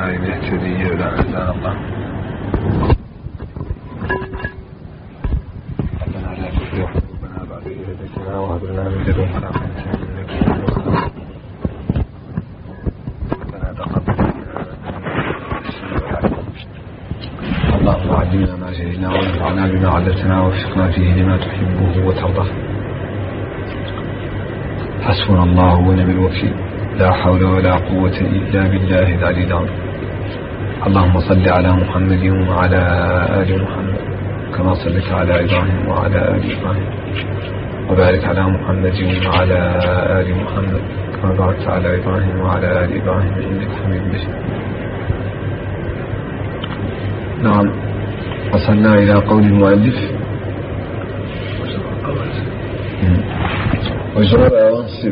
النائب يهتدي ولا أحسان الله. ربنا لا تزغ قلوبنا بعد إذ هديتنا وهب لنا من لدنك رحمة إنك أنت الوهاب. ربنا تقبل منا اللهم علمنا ما جهلنا وانفعنا بما علمتنا ووفقنا فيه لما تحبه وترضاه. حسبنا الله ونعم الوكيل، لا حول ولا قوة إلا بالله العلي العظيم. اللهم صل على محمد وعلى آل محمد كما صليت على إبراهيم وعلى آل إبراهيم، وبارك على محمد وعلى آل محمد كما باركت على إبراهيم وعلى آل إبراهيم إنك حميد مجيد. نعم، وصلنا إلى قول المؤلف وجرر وانصب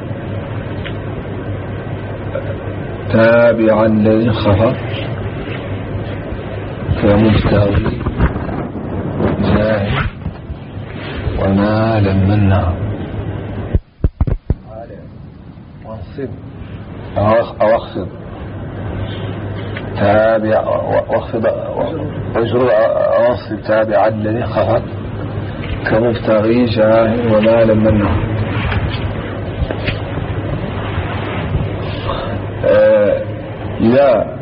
تابعا الذي خفى كمستوي جاهل وما لم منا. وانصب أو اخفض تابع واخفض وجرر وانصب تابعا الذي خفى كمستوي جاهل وما لم منا. إذا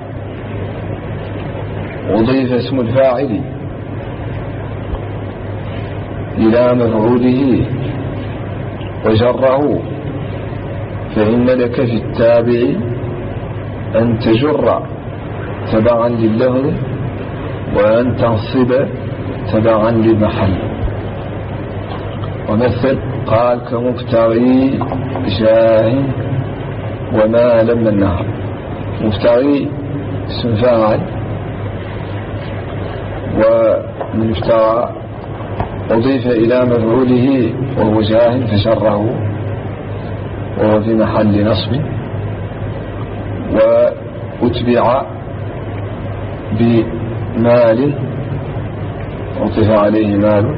أضيف اسم الفاعل إلى مفعوله وجره فإن لك في التابع أن تجر تبعا لللفظ وأن تنصب تبعا للمحل. ومثل قال كمبتغي جاه وما لم النهر. مبتغي اسم فاعل ومن ابتغى أضيف إلى مفعوله وهو جاه فشره وهو في محل نصب، وأتبع بمال عطف عليه مال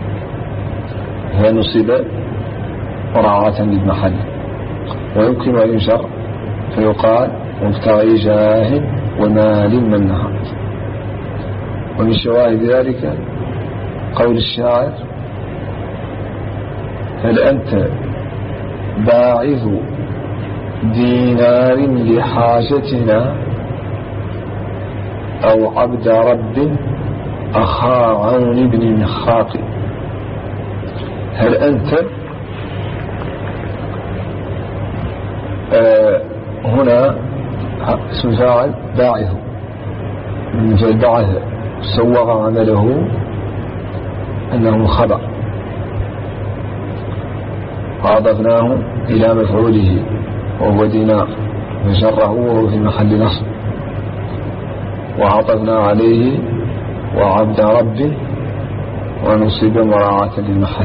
فنصب مراعاة للمحل. ويمكن أن ينشر فيقال مبتغي جاه ومال من نهر. ومن شواهد ذلك قول الشاعر هل أنت باعث دينار لحاجتنا أو عبد رب أخا عون بن مخاط. هل أنت هنا اسم فاعل باعث من فعل بعث سوغ عمله أنه خبر وأضفناه إلى مفعوله وهو دينار وجره وهو في محل نصب، وعطفنا عليه وعبد رب ونصب مراعاة للمحل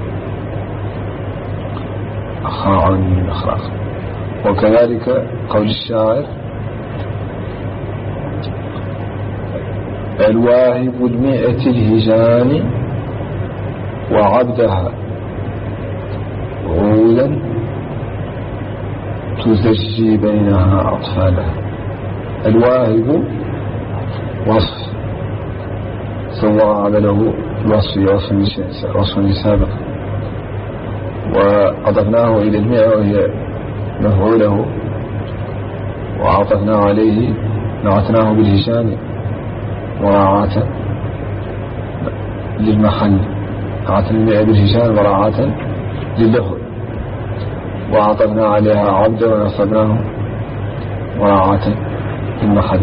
أخا عون بن مخاط. وكذلك قول الشاعر الواهب المئة الهجان وعبدها عولا تزجي بينها أطفالها. الواهب وصف صور عمله وصف سابق، وأضفناه إلى المئة وهي مفعوله، وعطفنا عليه نعتناه بالهشام مراعاة للمحل. نعتنا المئة بالهشام مراعاة لللفظ، وعطفنا عليها عبد ونصبناه مراعاة للمحل.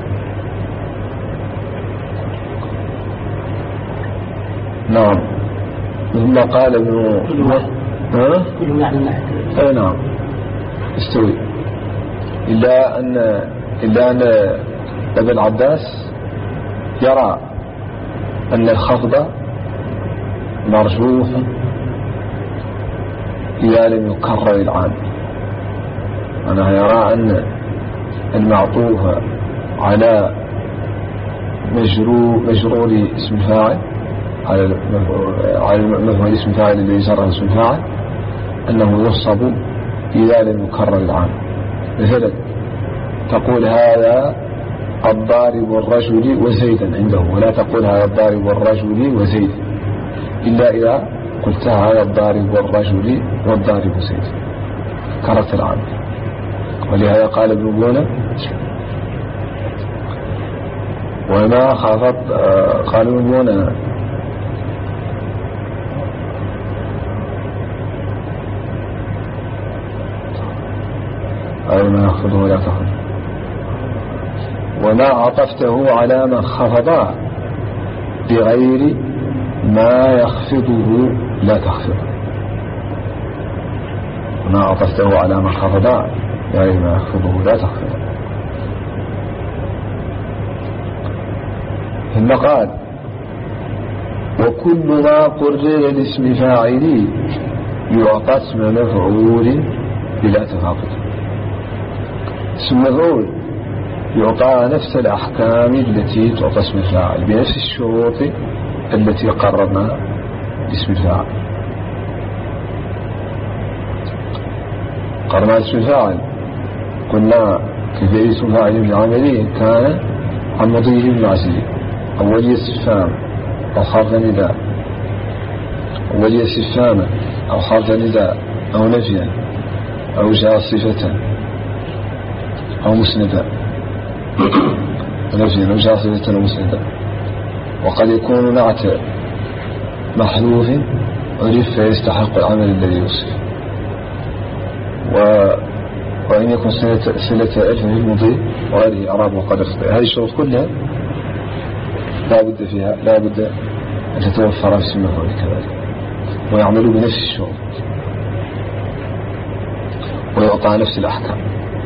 نعم، ثم قال ابن كل يعني أي نعم استوي، إلا أن ابن العباس يرى أن الخفض مرجوح إذا لم يكرر العام. أنا يرى أن المعطوف على مجرور اسم الفاعل على مفعول اسم الفاعل الذي جره اسم الفاعل أنه يصب إذا لم يكرر العام. مثلا تقول هذا الضارب الرجل وزيدا عنده، ولا تقول هذا الضارب الرجل وزيد، إلا إذا قلت هذا الضارب الرجل والضارب زيد كرت العام. ولهذا قال ابن بونة وما خافت، قال ابن بونة أو ما يخفضه ولا تخفض، وما عطفته على من خفض بغير ما يخفضه لا تخفض. وما عطفته على من خفض بغير ما يخفضه لا تخفض. ثم قال وكل ما قرر لاسم فاعل يعطى اسم مفعول بلا تفاقد. اسم مفعول يعطى نفس الأحكام التي تعطى اسم الفاعل بنفس الشروط التي قررنا اسم الفاعل. قررنا اسم الفاعل قلنا كيف اسم فاعل بالعملي كان عن مضيه بالمعزي أولية استفهام أو حرف نداء، أولية استفهام أو حرف نداء أو نفيا أو جاء صفة أو مسندا نفيا أو جاء صفة أو مسندا. وقد يكون نعت محذوف عرف فيستحق العمل الذي يوصف. وإن يكون صلة ألف في المضي وهذه أعراب وقد اخطئ. هذه الشروط كلها لا بد فيها، لا بد أن تتوفر في اسم المفعول كذلك، ويعملوا بنفس الشروط ويعطى نفس الأحكام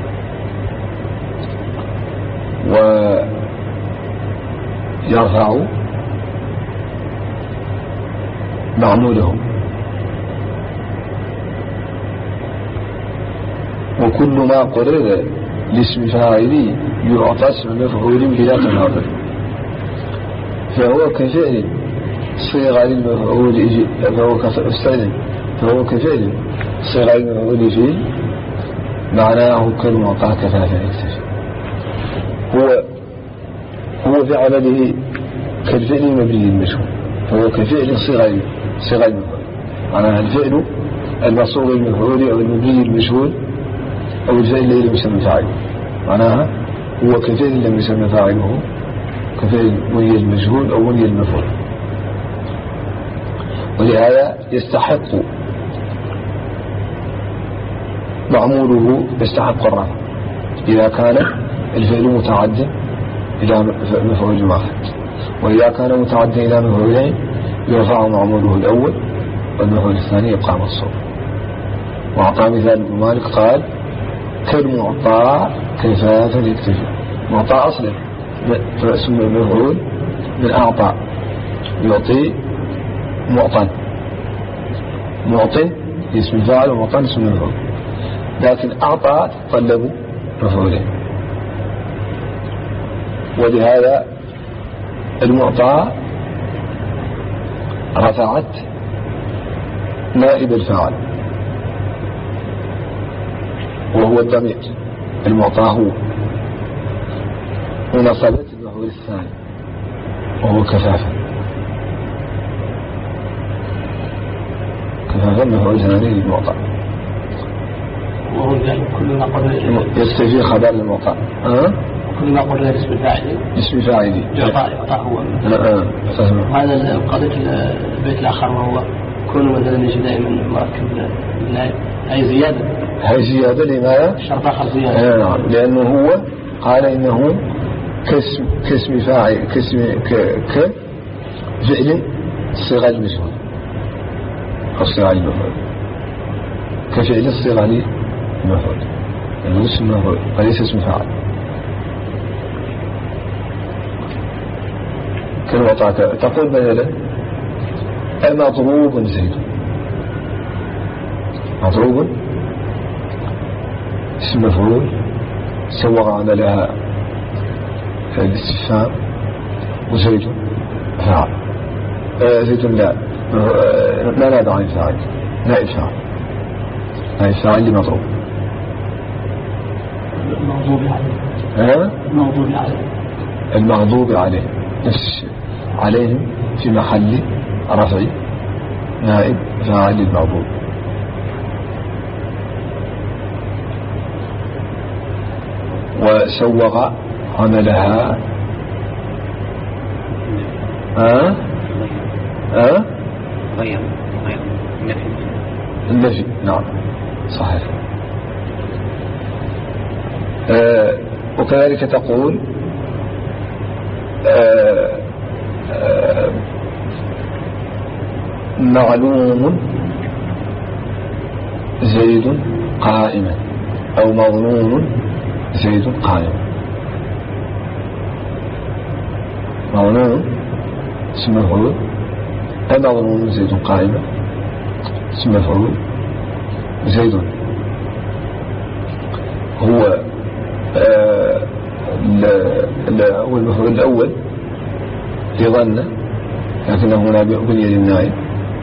ويرفع معمولهم. وكل ما قرر لاسم فاعل يعطى اسم مفعول بلا تناظر، فهو كفعل صيغة للمفعول فهو كفعل صيغة للمفعول فيه معناه كالمعطى كفافا يكتفي. هو في عمله كالفعل المبني المشهور، فهو كفعل صيغة المفعول، معناها الفعل المصوغ المفعول أو المبني المشهور أو الفعل الذي لم يسمى فاعله، معناها هو كفعل لم يسمى فاعله كفعل بني المجهول أو بني المفعول. ولهذا يستحق معموله يستحق الرفع إذا كان الفعل متعدى إلى مفعول واحد، وإذا كان متعدى إلى مفعولين يرفع معموله الأول والمفعول الثاني يبقى منصوب. وأعطى مثال ابن مالك قال كالمعطى كفافا يكتفي. معطى أصلا فاسم المفعول من أعطى يعطي معطى اسم الفاعل ومعطى اسم المفعول، لكن أعطى تطلب مفعولين. ولهذا المعطى رفعت نائب الفاعل وهو الضمير، المعطى هو، ونصبت المفعول الثاني وهو كفافا المفعول الثاني للمعطى، وهو كل ما قرر يستفي خبر المعطى كل ما قرر اسم الفاعل يعطى هو. هذا قضية البيت الآخر وهو كل مثلا يجي دائما مركب هاي زيادة لماذا؟ شرط آخر زيادة. نعم، لأنه هو قال إنه كاسم فاعل كفعل صيغة المفعول أو صيغة المفعول، كفعل صيغة المفعول يعني اسم المفعول وليس اسم فاعل. كلمة تقول مثلا المضروب زيد، مضروب اسم مفعول سوغ عملها الاستفهام، وزيد فاعل زيد لا نائب عن الفاعل، نائب فاعل لمضروب. المغضوب عليه. المغضوب عليه نفس الشيء، عليهم في محل رفع نائب فاعل المغضوب. وسوغ عملها النفي. نعم صحيح. وكذلك تقول معلوم زيد قائما أو مظنون زيد قائما. مظنون اسم مفعول، مظنون زيد قائما اسم مفعول، زيد هو المفعول الأول لظن لكنه بني للنائب،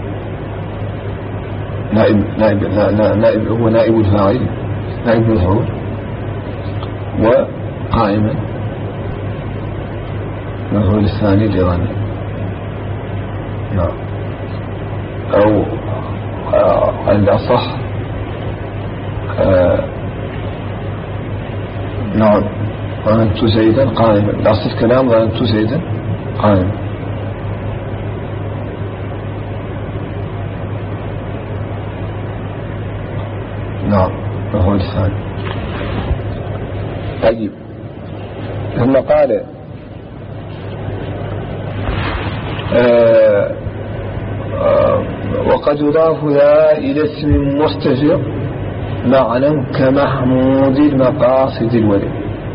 نائب هو نائب الفاعل، نائب المفعول. وقائما المفعول الثاني لظن. نعم. أو الأصح نعم ظننت زيدا قائما. الأصل كلام ظننت زيدا قائما. نعم وهو الثاني. طيب ثم قال وقد يضاف ذا إلى اسم مستتر معنى كمحمود المقاصد الولي.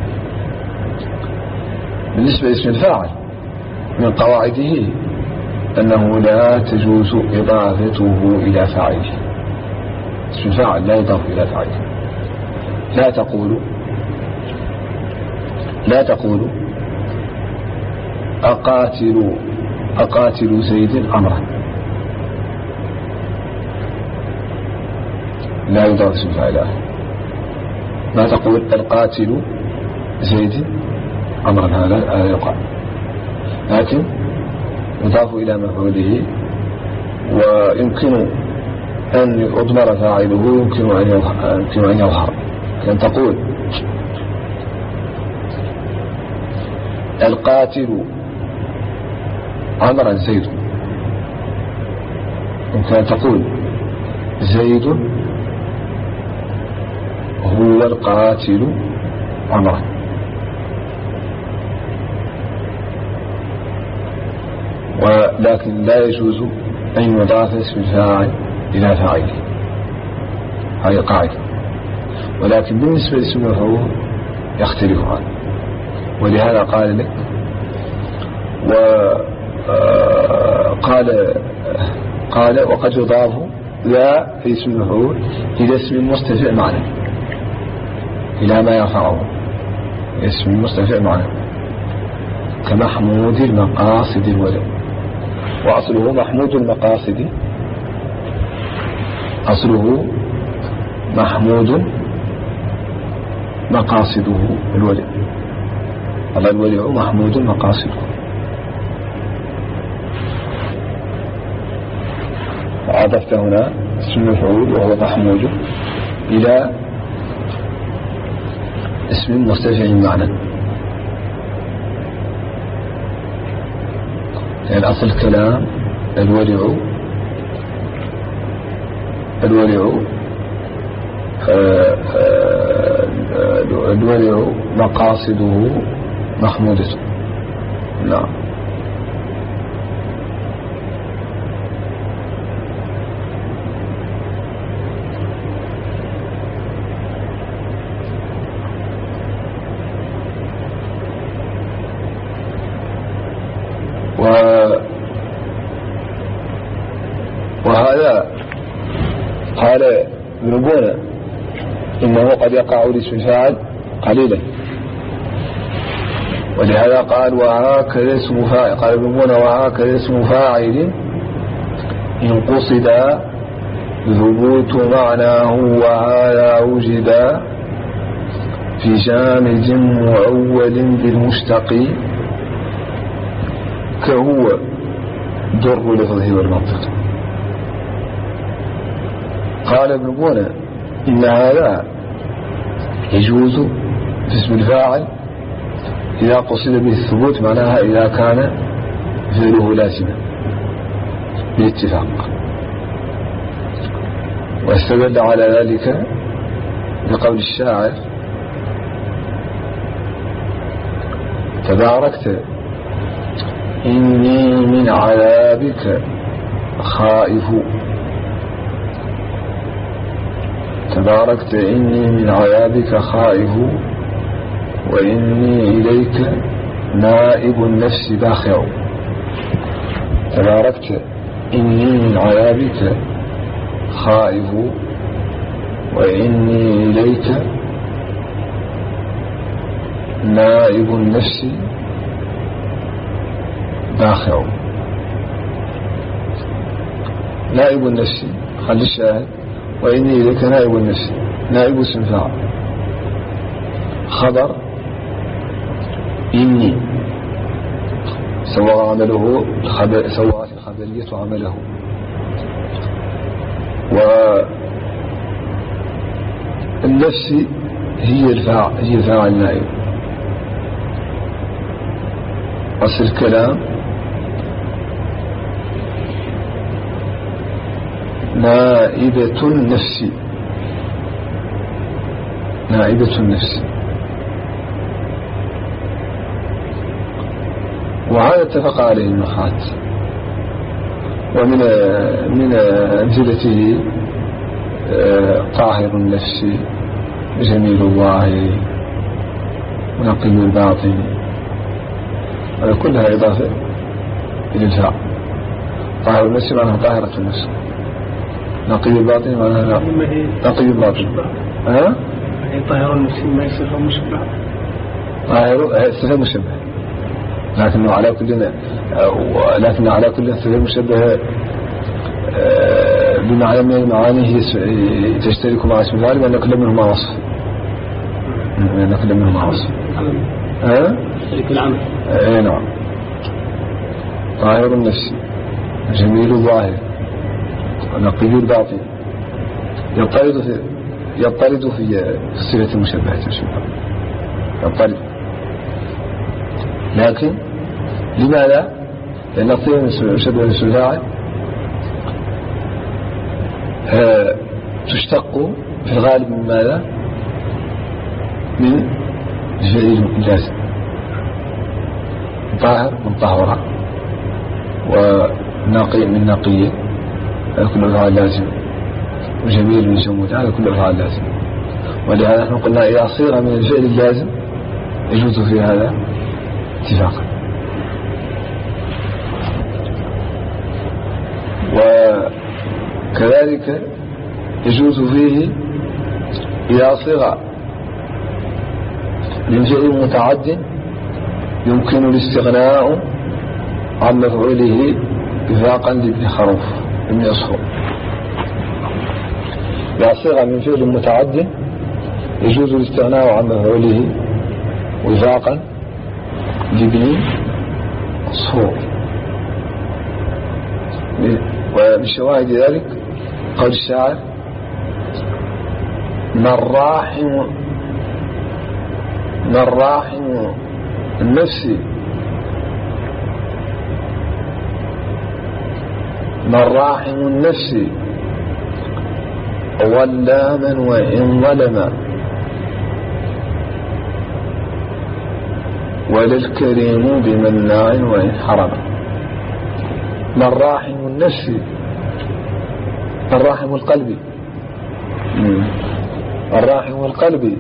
بالنسبة لاسم الفاعل من قواعده أنه لا تجوز إضافته إلى فاعله. اسم الفاعل لا يضاف إلى فاعله. لا تقول أقاتل زيد أمرا، لا يضاف اسم الفاعل. ما تقول القاتل زيد أمرا، هذا يقع، لكن يضاف إلى مفعوله. ويمكن أن يضمر فاعله، يمكن أن يظهر. أن تقول القاتل أمرا زيد، يمكن أن تقول زيد هو القاتل أمرا. ولكن لا يجوز أن يضاف اسم الفاعل إلى فاعله، هذه قاعدة. ولكن بالنسبة لاسم المفعول يختلف عنه، ولهذا قال لك قال وقد يضاف لا في اسم المفعول إلى اسم مستفع معنى، إلى ما يرفعه اسم مستفع معنى كمحمود المقاصد الولد. وأصله محمود المقاصد، أصله محمود مقاصده الولي. هذا الولي محمود مقاصده. عطفت هنا اسم المفعول وهو محمود إلى اسم مرتفع معنى. يعني أصل الكلام الولع مقاصده محمودة. نعم. وهذا قال ابن بونة إنه قد يقع لاسم الفاعل قليلا، ولهذا قال وهكذا اسم فاعل، قال ابن بونة وهكذا اسم فاعل إن قصد ثبوت معناه وهذا وجد في جامد مؤول بالمشتق كهو در لفظه والمنطق. قال ابن بونة إن هذا يجوز في اسم الفاعل إذا قصد به الثبوت، معناها إذا كان فعله لازما بالاتفاق. واستدل على ذلك بقول الشاعر: تباركت إني من عذابك خائف، تباركت إني من عذابك خائف وإني إليك نائب النفس باخع. تباركت إني من عذابك خائف وإني إليك نائب النفس باخع. نائب النفس خلي الشاهد: وإني إليك نائب النفس، نائب اسم فاعل، خبر إني سواء عمله سواء الخبرية عمله. والنفس هي الفاعل النائب. أصل الكلام نائبة النفس، نائبة النفس. وهذا اتفق عليه النحاة. ومن أمثلته طاهر النفس، جميل الله، منقي الباطن، كلها إضافة إلى الفاعل. طاهر النفس معناها طاهرة النفس، نقي الباطن معناها نقي الباطن. طاهر النفس ما يصير مشبه، طاهر صفة مشبه، لكن على كل صفة مشبه بمعنى من المعاني هي تشترك مع اسم الفاعل، وأن كل منهما وصف، وأن كل منهما وصف. تشترك العمل. نعم. طاهر النفس، جميل الظاهر، نقي الباطن، يضطرد في الصفة المشبهة، يضطرد. لكن لماذا؟ لأن الصفة المشبهة باسم الفاعل تشتق في الغالب من ماذا؟ من فعل اللازم. طاهر من طهر، ونقي من نقي، هذا كله أفعال لازم، وجميل من جمود، هذا كله أفعال لازم. ولهذا نحن قلنا إذا صيغ من الفعل اللازم يجوز في هذا اتفاقا. وكذلك يجوز فيه إذا صيغ من فعل متعد يمكن الاستغناء عن مفعوله اتفاقا لابن خروف ابن أصفر. إذا صيغ من فعل متعد يجوز الاستغناء عن مفعوله وفاقا لابن أصفر. ومن شواهد ذلك قول الشاعر: من راحم النفس، من راحم النفس ولاما وإن ظلم، وللكريم بمناع وإن حرم. من راحم النفس، من راحم القلب، الراحم القلب،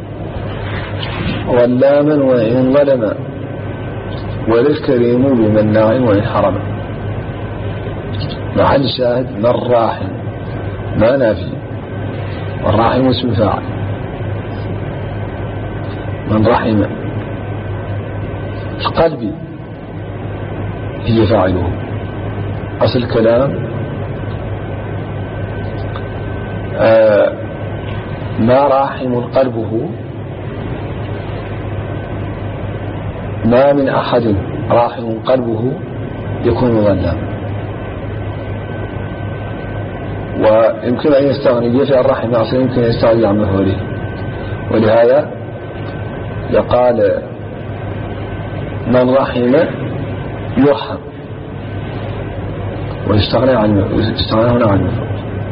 ولاما وإن ظلم، وللكريم بمناع وإن حرم. محل الشاهد من راحم، ما نافي، والراحم اسم فاعل. من رحم القلب هي فاعله. أصل الكلام ما راحم قلبه ما من أحد راحم قلبه يكون ظلاما. ويمكن أن يستغني في الرحم أصلا، يمكن أن يستغني عن مفعوله. ولهذا يقال من رحم يرحم، ويستغنى هنا عن المفعول.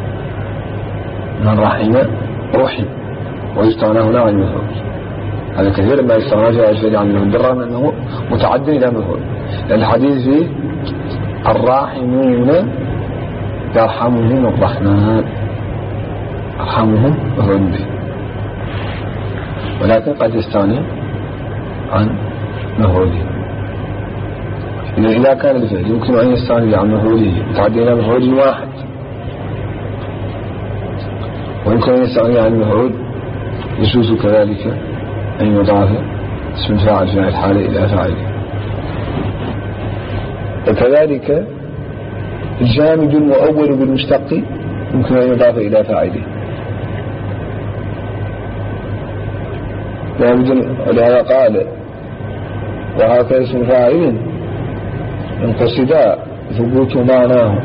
من رحم رحم ويستغنى هنا عن المفعول. هذا كثير ما يستغنى جاء عن المفعول بالرغم أنه متعد إلى مفعول، لأن الحديث فيه الراحمون يرحمهم الرحمن، يرحمهم مفعول به، ولكن قد يستغني عن مفعوله. إذا كان الفعل يمكن أن يستغني عن مفعوله متعد إلى مفعول واحد، ويمكن أن يستغني عن المفعول يجوز كذلك أن يضاف اسم الفاعل في الحالة إلى فاعله. وكذلك الجامد المؤول بالمشتق يمكن أن يضاف إلى فاعله. ولهذا قال وهكذا اسم فاعل إن قصد ثبوت معناه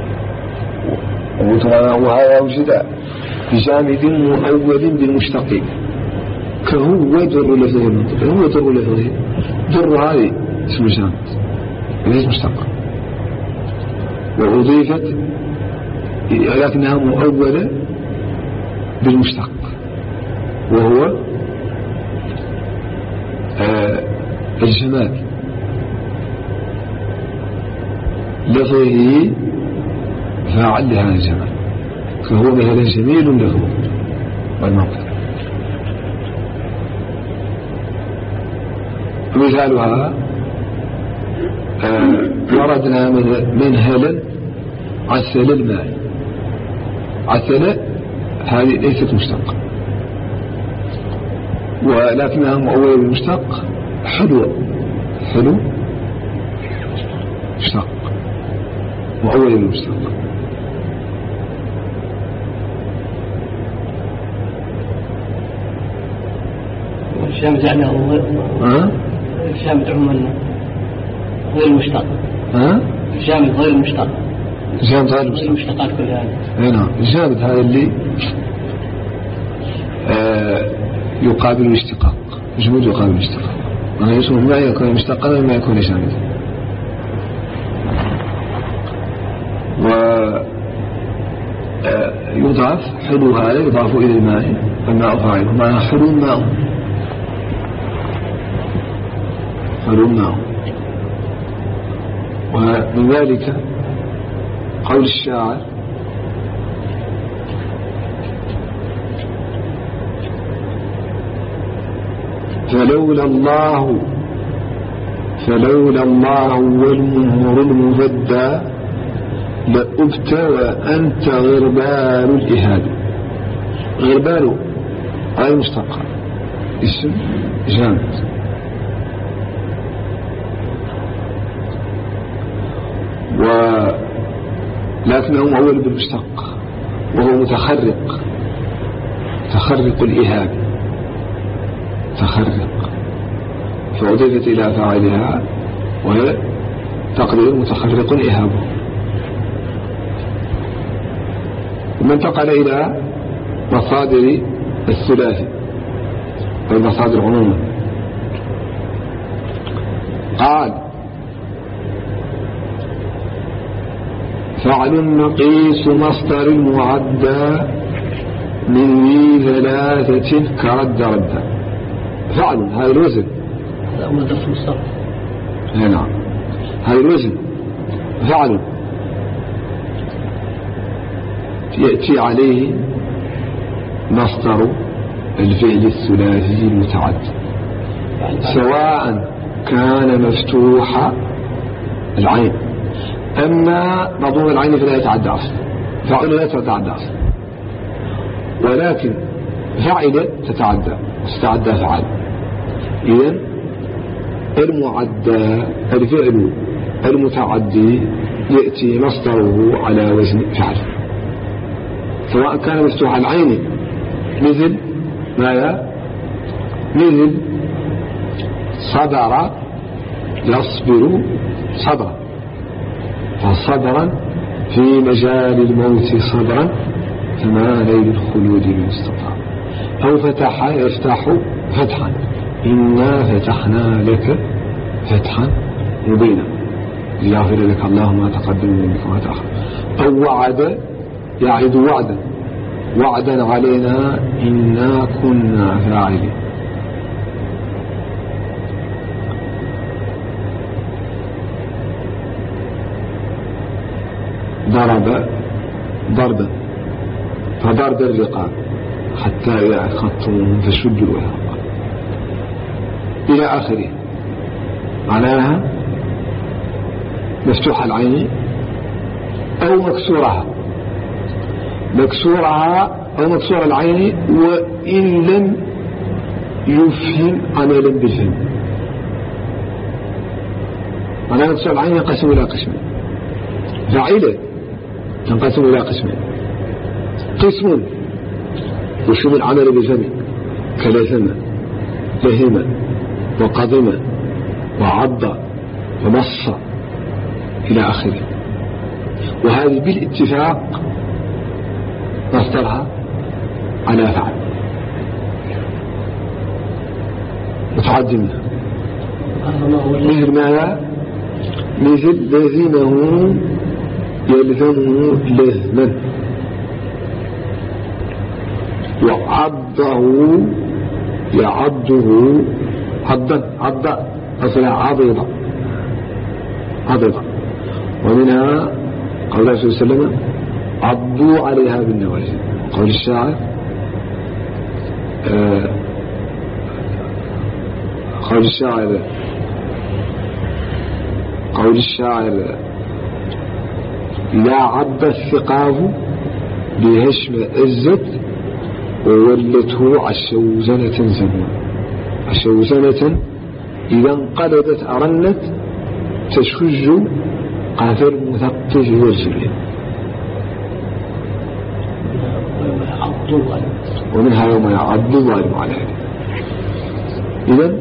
وهذا وجد بجامد مؤول بالمشتق كهو در لفظه المنطق. هو در لفظه، در هذه اسم جامد ليس مشتق، وأضيفت لكنها مؤولة بالمشتق وهو الجمال. لفظه فاعل لهذا الجمال، فهو مثلا جميل له والمنطق. مثالها وردنا منهلا عسل الماء. عسل هذه ليست مشتقة ولكنها مؤولة بالمشتق. حلو مشتق مؤولة بالمشتق. الجامد يعني الجامد عموما غير المشتق. الجامد غير المشتق. الجامد غير المشتق. المشتقات كلها. نعم. الجامد هذا اللي يقابل الاشتقاق. جمود يقابل الاشتقاق. أنا يسمى ما يكون مشتقا وما يكون جامدا. ويضاف حلو هذا يضاف إلى الماء، الماء فاعله معنى حلو ماء. حلو ماء. ومن ذلك قول الشاعر فلولا الله والمهر المفدى لأبت وأنت غربال الإهاب. غربال غير مشتق، اسم جامد. ولكنه مؤول بالمشتق وهو متخرق الإهاب، تخرق، فأضيفت إلى فاعلها وهي تقدير متخرق إهابه. ثم انتقل إلى مصادر الثلاثي والمصادر عموما. قال فعل مقيس مصدر المعدى من ذي ثلاثة كرد ردا. فعل هذا الوزن، هذا أول درس مصدر. نعم هذا الوزن فعل يأتي عليه مصدر الفعل الثلاثي المتعدي سواء كان مفتوح العين. أما مضموم العين فلا يتعدى أصلا، فعل لا تتعدى أصلا، ولكن فعل تتعدى وستتعدى فعل. إذن المعدى الفعل المتعدي يأتي مصدره على وزن فعل سواء كان مفتوح العين مثل ماذا؟ مثل صدر يصبر صبرا، فصبرا في مجال الموت صبرا، فما نيل الخلود المستطاع. أو فتح يفتح فتحا، إنا فتحنا لك فتحا مبينا ليغفر لك الله ما تقدم من ذنبك وما تأخر. أو وعد يعد وعدا، وعدا علينا إنا كنا فاعلين. ضرب ضربا، فضرب الرقاب حتى إذا أخذتم فشدوا الوثاق إلى آخره. معناها مفتوح العين أو مكسورها، مكسورها أو مكسور العين، وإن لم يفهم عملا بالفهم. معناها مكسور العين ينقسم إلى قسمين، فاعلة تنقسم إلى قسمين: قسم يشمل العمل بالفم كلثم لهم وقضم وعض ومص إلى آخره. وهذه بالاتفاق مصدرها على فعل متعدمة، مثل ماذا؟ مثل لزمه يلزمه لزما، وعضه يعضه عضا، عض أصلا عضيضا عضيضا. ومنها قول الله صلى الله عليه وسلم: عضوا عليها بالنواجذ. قول الشاعر قول الشاعر: لا عض الثقاف بهشم أزت وولته عشوزنة زمن. عشوزنة إذا انقلبت أرنت تشج قافر مثقف والجبل. ومنها يوم يعض الظالم على يده. إذن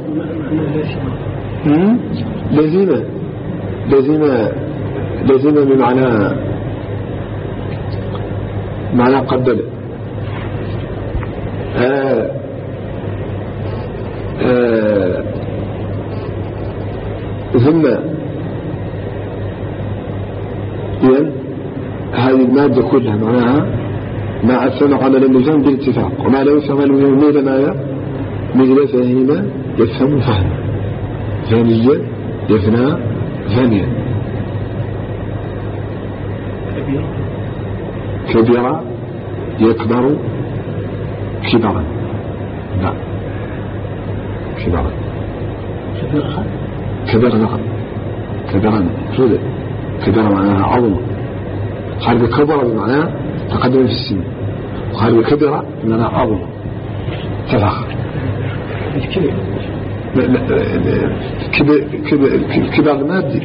لزم بمعنى قبل. ثم إذن هذه المادة كلها معناها ما أفهم عملا بالفهم بالاتفاق، وما لا يفهم عملا بالفهم ماذا؟ مثل فهم يفهم فهم، فهميا يفنى فهميا، كبيرا يكبر كبرا، لا كبرا كبر نعم كبرا مفروض. كبر معناها عظم، خارج كبر بمعنى تقدم في السن، وخارج كبر بمعنى عظم تفخر. كبر المادي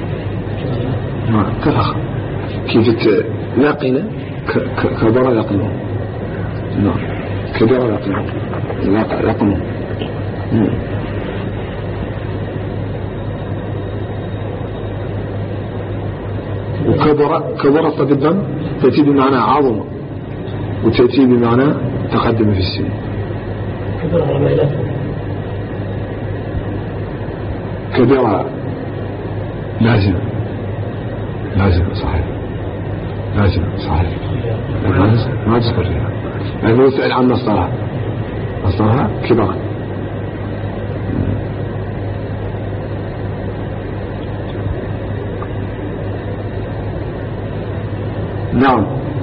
تفخر، كيف لاقنا كبر لقنه، نعم كبر لقنه. وكبر بالضم تأتي بمعنى عظم، وتأتي بمعنى تقدم في السن. كبر لازم صحيح، لازم صحيح، ما تذكر فيها لأنه يسأل عن مصدرها كبرا. نعم.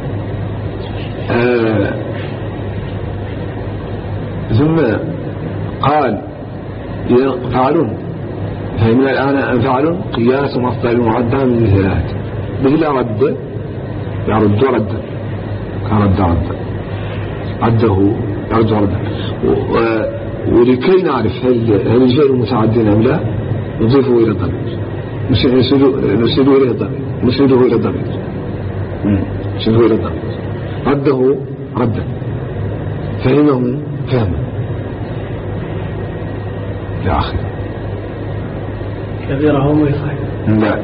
ثم قال فعلون، فهمنا الآن فعل قياس مصدر معدى من ثلاث، مثل رد يرد ردا، كرد عده يرد ردا. ولكي نعرف هل الفعل متعدٍ أم لا نضيفه إلى الضمير، نسنده إلى الضمير، نسنده إلى الضمير، رده ردا، فهمه فهما إلى آخره. كبيرة هو ميصح لا.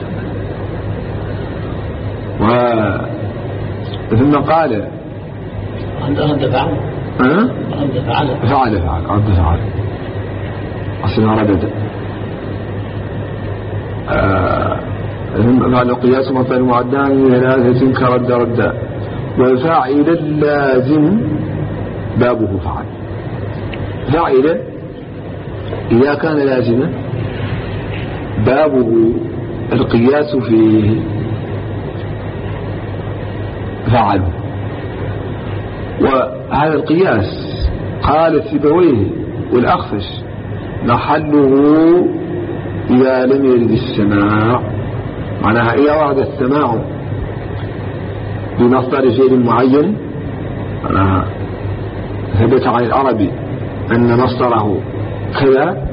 ثم قال رد فعل فعل أصلا ردد معنى قياس مثل معدان ثلاثة كرد ردا وفاعل اللازم بابه فعل. فاعل إذا كان لازما بابه القياس فيه فعل. وهذا القياس قال السيبويه والأخفش محله إذا لم يرد السماع، معناها إذا ورد السماع بمصدر شيء معين، معناها ثبت عن العربي أن مصدره كذا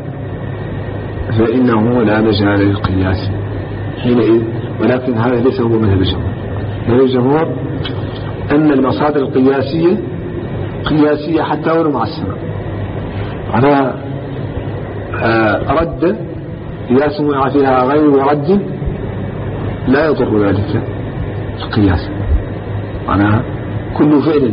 فإنه لا مجال للقياس حينئذ. ولكن هذا ليس هو مذهب الجمهور. مذهب الجمهور أن المصادر القياسية قياسية حتى ولو مع السماع. معناها رد قياس وقع فيها غير رد لا يضر ذلك القياس. معناها كل فعل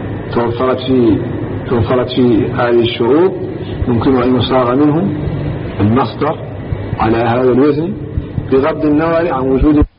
توفرت فيه هذه الشروط يمكن أن يصاغ منه المصدر على هذا الوزن بغض النظر عن وجود